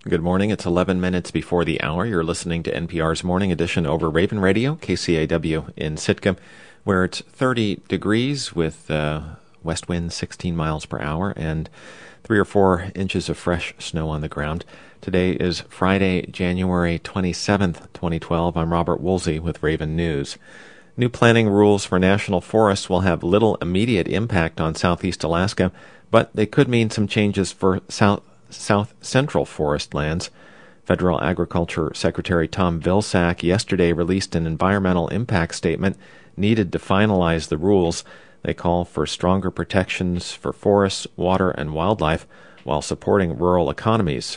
Good morning. It's 11 minutes before the hour. You're listening to NPR's Morning Edition over Raven Radio, KCAW in Sitka, where it's 30 degrees with west wind 16 miles per hour and 3 or 4 inches of fresh snow on the ground. Today is Friday, January 27th, 2012. I'm Robert Woolsey with Raven News. New planning rules for national forests will have little immediate impact on southeast Alaska, but they could mean some changes for south central forest lands. Federal Agriculture Secretary Tom Vilsack yesterday released an environmental impact statement needed to finalize the rules. They call for stronger protections for forests, water, and wildlife while supporting rural economies.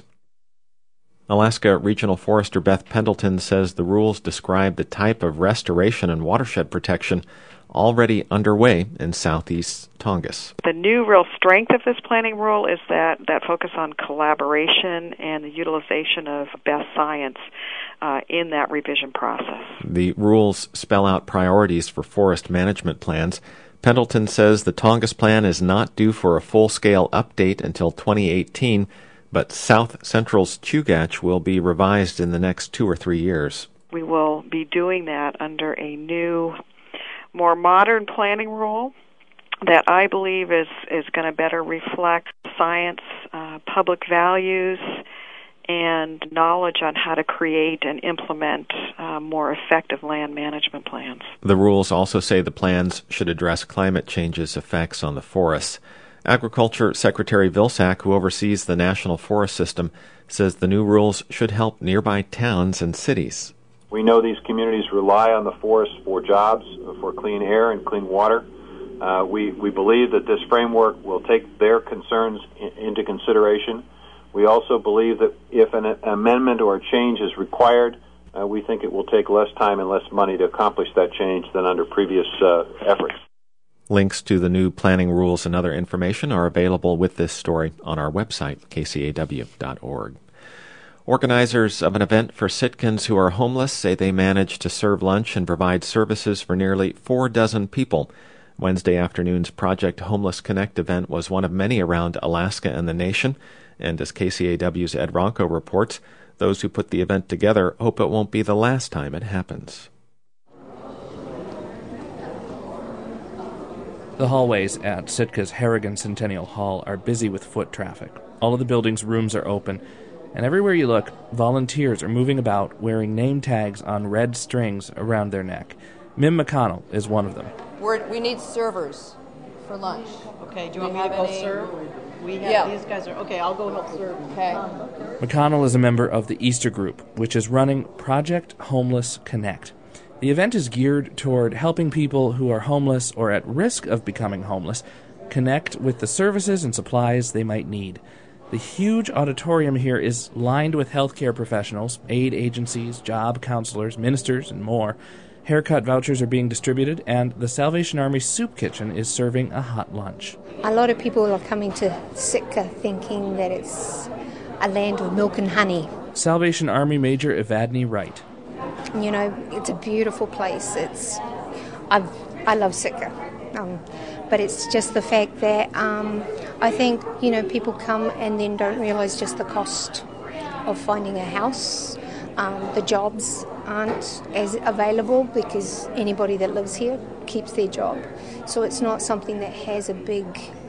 Alaska Regional Forester Beth Pendleton says the rules describe the type of restoration and watershed protection already underway in southeast Tongass. The new real strength of this planning rule is that focus on collaboration and the utilization of best science in that revision process. The rules spell out priorities for forest management plans. Pendleton says the Tongass plan is not due for a full-scale update until 2018, but South Central's Chugach will be revised in the next 2 or 3 years. We will be doing that under a new, more modern planning rule that I believe is going to better reflect science, public values, and knowledge on how to create and implement more effective land management plans. The rules also say the plans should address climate change's effects on the forests. Agriculture Secretary Vilsack, who oversees the National Forest System, says the new rules should help nearby towns and cities. We know these communities rely on the forest for jobs, for clean air and clean water. We believe that this framework will take their concerns into consideration. We also believe that if an amendment or a change is required, we think it will take less time and less money to accomplish that change than under previous efforts. Links to the new planning rules and other information are available with this story on our website, kcaw.org. Organizers of an event for Sitkans who are homeless say they managed to serve lunch and provide services for nearly 4 dozen people. Wednesday afternoon's Project Homeless Connect event was one of many around Alaska and the nation, and as KCAW's Ed Ronco reports, those who put the event together hope it won't be the last time it happens. The hallways at Sitka's Harrigan Centennial Hall are busy with foot traffic. All of the building's rooms are open, and everywhere you look, volunteers are moving about wearing name tags on red strings around their neck. Mim McConnell is one of them. We need servers for lunch. Okay, do you want me to go serve? These guys are, okay, I'll go help serve. Okay. McConnell is a member of the Easter Group, which is running Project Homeless Connect. The event is geared toward helping people who are homeless or at risk of becoming homeless connect with the services and supplies they might need. The huge auditorium here is lined with healthcare professionals, aid agencies, job counselors, ministers, and more. Haircut vouchers are being distributed, and the Salvation Army Soup Kitchen is serving a hot lunch. A lot of people are coming to Sitka thinking that it's a land of milk and honey. Salvation Army Major Evadne Wright. You know, it's a beautiful place. I love Sitka. But it's just the fact that I think, people come and then don't realize just the cost of finding a house. The jobs aren't as available because anybody that lives here keeps their job. So it's not something that has a big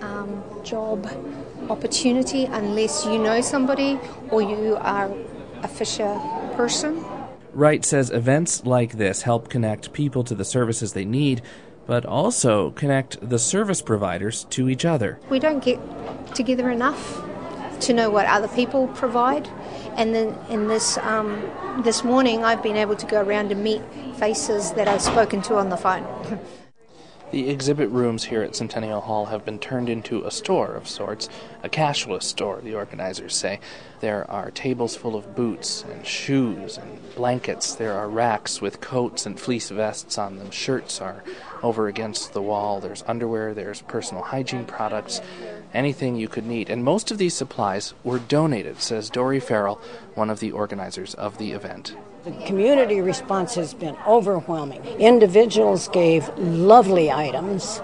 job opportunity unless you know somebody or you are a fisher person. Wright says events like this help connect people to the services they need, but also connect the service providers to each other. We don't get together enough to know what other people provide. And then in this morning, I've been able to go around and meet faces that I've spoken to on the phone. The exhibit rooms here at Centennial Hall have been turned into a store of sorts, a cashless store, the organizers say. There are tables full of boots and shoes and blankets. There are racks with coats and fleece vests on them. Shirts are over against the wall. There's underwear, there's personal hygiene products, anything you could need. And most of these supplies were donated, says Dory Farrell, one of the organizers of the event. The community response has been overwhelming. Individuals gave lovely items.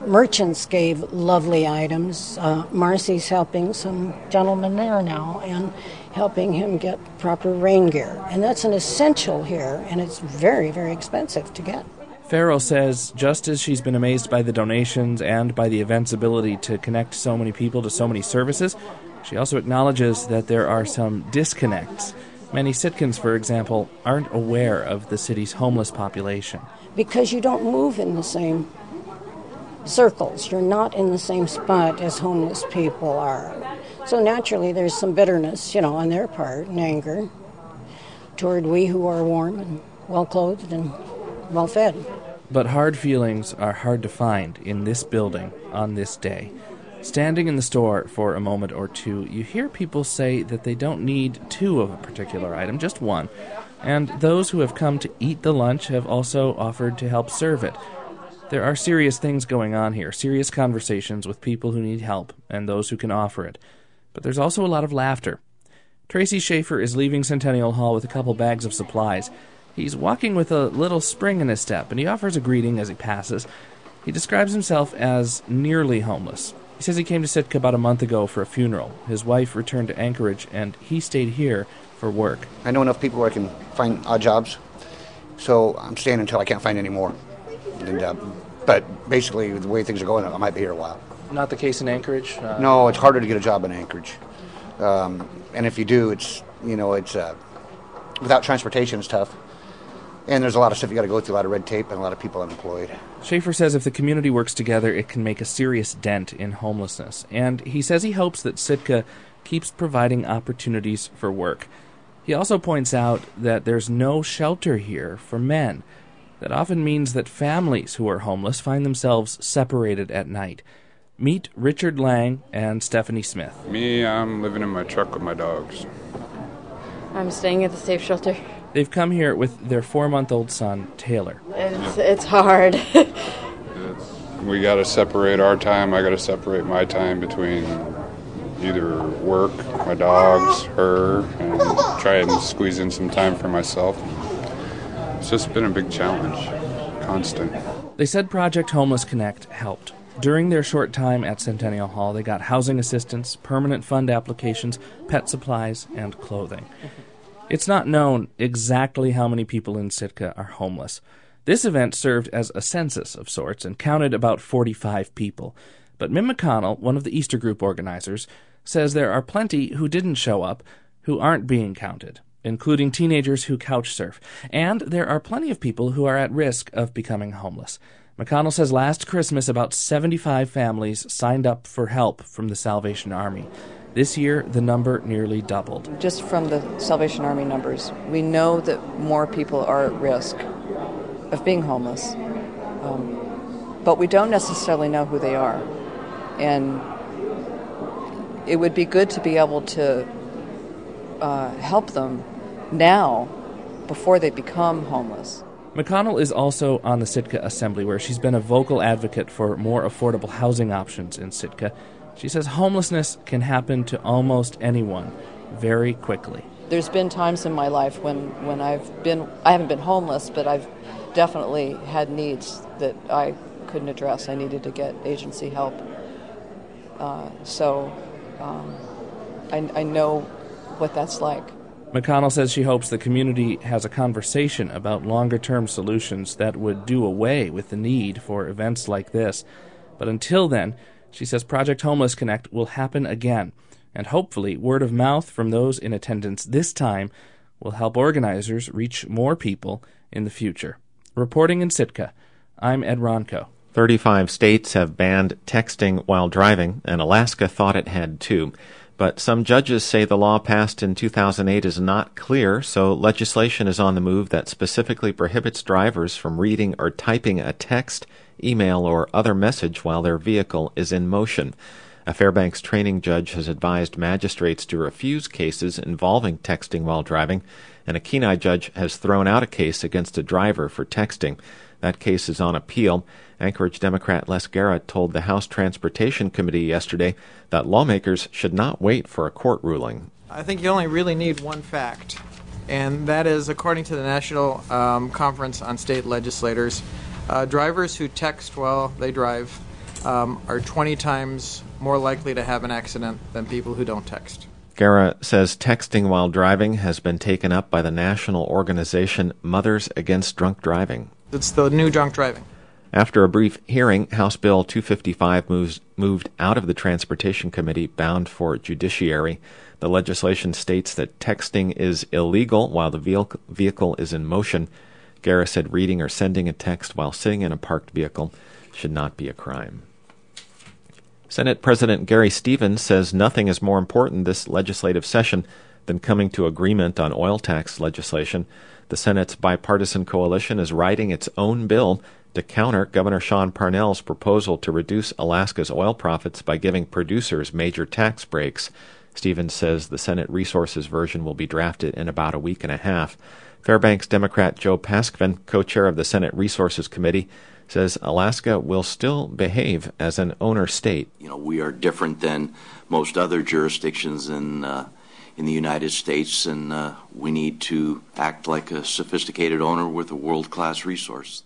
merchants gave lovely items. Marcy's helping some gentleman there now and helping him get proper rain gear. And that's an essential here, and it's very, very expensive to get. Farrell says just as she's been amazed by the donations and by the event's ability to connect so many people to so many services, she also acknowledges that there are some disconnects. Many Sitkans, for example, aren't aware of the city's homeless population. Because you don't move in the same circles. You're not in the same spot as homeless people are. So naturally there's some bitterness, on their part, and anger toward we who are warm and well-clothed and well-fed. But hard feelings are hard to find in this building on this day. Standing in the store for a moment or two, you hear people say that they don't need two of a particular item, just one. And those who have come to eat the lunch have also offered to help serve it. There are serious things going on here, serious conversations with people who need help and those who can offer it. But there's also a lot of laughter. Tracy Schaefer is leaving Centennial Hall with a couple bags of supplies. He's walking with a little spring in his step, and he offers a greeting as he passes. He describes himself as nearly homeless. He says he came to Sitka about a month ago for a funeral. His wife returned to Anchorage, and he stayed here for work. I know enough people where I can find odd jobs, so I'm staying until I can't find any more. But basically, the way things are going, I might be here a while. Not the case in Anchorage? No, it's harder to get a job in Anchorage. And if you do, it's without transportation, it's tough. And there's a lot of stuff you got to go through, a lot of red tape, and a lot of people unemployed. Schaefer says if the community works together, it can make a serious dent in homelessness. And he says he hopes that Sitka keeps providing opportunities for work. He also points out that there's no shelter here for men. That often means that families who are homeless find themselves separated at night. Meet Richard Lang and Stephanie Smith. Me, I'm living in my truck with my dogs. I'm staying at the safe shelter. They've come here with their 4-month-old son, Taylor. It's hard. We got to separate our time. I got to separate my time between either work, my dogs, her, and try and squeeze in some time for myself. It's just been a big challenge, constant. They said Project Homeless Connect helped. During their short time at Centennial Hall, they got housing assistance, permanent fund applications, pet supplies, and clothing. It's not known exactly how many people in Sitka are homeless. This event served as a census of sorts and counted about 45 people. But Mim McConnell, one of the Easter group organizers, says there are plenty who didn't show up who aren't being counted, including teenagers who couch surf. And there are plenty of people who are at risk of becoming homeless. McConnell says last Christmas about 75 families signed up for help from the Salvation Army. This year, the number nearly doubled. Just from the Salvation Army numbers, we know that more people are at risk of being homeless, but we don't necessarily know who they are. And it would be good to be able to help them now before they become homeless. McConnell is also on the Sitka Assembly, where she's been a vocal advocate for more affordable housing options in Sitka. She says homelessness can happen to almost anyone very quickly. There's been times in my life when I haven't been homeless, but I've definitely had needs that I couldn't address. I needed to get agency help. So I know what that's like. McConnell says she hopes the community has a conversation about longer-term solutions that would do away with the need for events like this. But until then, she says Project Homeless Connect will happen again, and hopefully word of mouth from those in attendance this time will help organizers reach more people in the future. Reporting in Sitka, I'm Ed Ronco. 35 states have banned texting while driving, and Alaska thought it had too. But some judges say the law passed in 2008 is not clear, so legislation is on the move that specifically prohibits drivers from reading or typing a text, email, or other message while their vehicle is in motion. A Fairbanks training judge has advised magistrates to refuse cases involving texting while driving, and a Kenai judge has thrown out a case against a driver for texting. That case is on appeal. Anchorage Democrat Les Garrett told the House Transportation Committee yesterday that lawmakers should not wait for a court ruling. I think you only really need one fact, and that is, according to the National Conference on State Legislators, drivers who text while they drive are 20 times more likely to have an accident than people who don't text. Guerra says texting while driving has been taken up by the national organization Mothers Against Drunk Driving. It's the new drunk driving. After a brief hearing, House Bill 255 moved out of the Transportation Committee, bound for judiciary. The legislation states that texting is illegal while the vehicle is in motion. Guerra said reading or sending a text while sitting in a parked vehicle should not be a crime. Senate President Gary Stevens says nothing is more important this legislative session than coming to agreement on oil tax legislation. The Senate's bipartisan coalition is writing its own bill to counter Governor Sean Parnell's proposal to reduce Alaska's oil profits by giving producers major tax breaks. Stevens says the Senate Resources version will be drafted in about a week and a half. Fairbanks Democrat Joe Paskvin, co-chair of the Senate Resources Committee, says Alaska will still behave as an owner state. We are different than most other jurisdictions in the United States, and we need to act like a sophisticated owner with a world-class resource.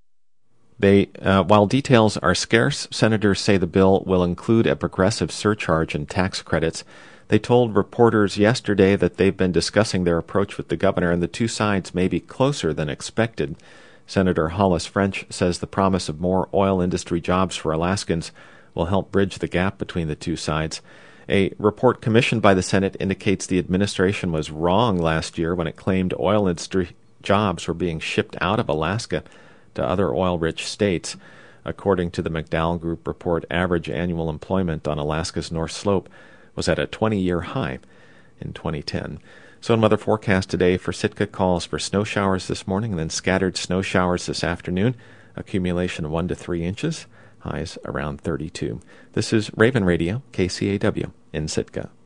While details are scarce, senators say the bill will include a progressive surcharge and tax credits. They told reporters yesterday that they've been discussing their approach with the governor, and the two sides may be closer than expected. Senator Hollis French says the promise of more oil industry jobs for Alaskans will help bridge the gap between the two sides. A report commissioned by the Senate indicates the administration was wrong last year when it claimed oil industry jobs were being shipped out of Alaska to other oil-rich states. According to the McDowell Group report, average annual employment on Alaska's North Slope was at a 20-year high in 2010. So in weather forecast today for Sitka, calls for snow showers this morning and then scattered snow showers this afternoon. Accumulation of 1 to 3 inches. Highs around 32. This is Raven Radio, KCAW in Sitka.